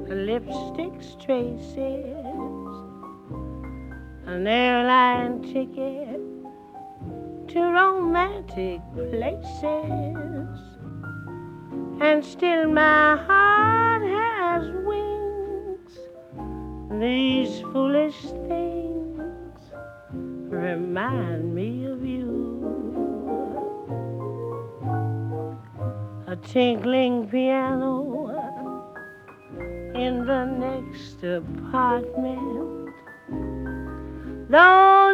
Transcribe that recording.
lipstick's traces, an airline ticket to romantic places, and still my heart has wings. These foolish things remind me of you. A tinkling piano in the next apartment, those